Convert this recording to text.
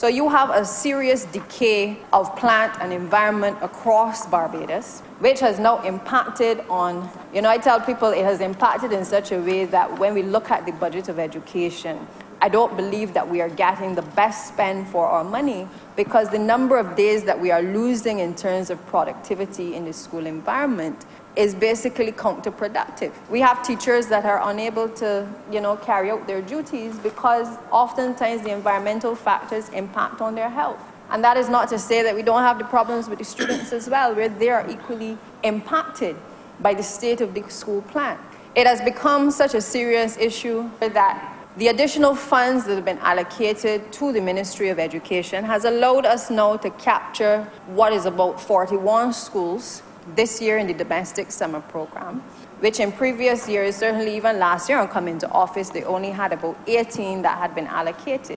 So you have a serious decay of plant and environment across Barbados, which has now impacted on, I tell people it has impacted in such a way that when we look at the budget of education, I don't believe that we are getting the best spend for our money, because the number of days that we are losing in terms of productivity in the school environment is basically counterproductive. We have teachers that are unable to, carry out their duties because oftentimes the environmental factors impact on their health. And that is not to say that we don't have the problems with the students as well, where they are equally impacted by the state of the school plan. It has become such a serious issue that the additional funds that have been allocated to the Ministry of Education has allowed us now to capture what is about 41 schools this year in the domestic summer program, which in previous years, certainly even last year on coming to office, they only had about 18 that had been allocated.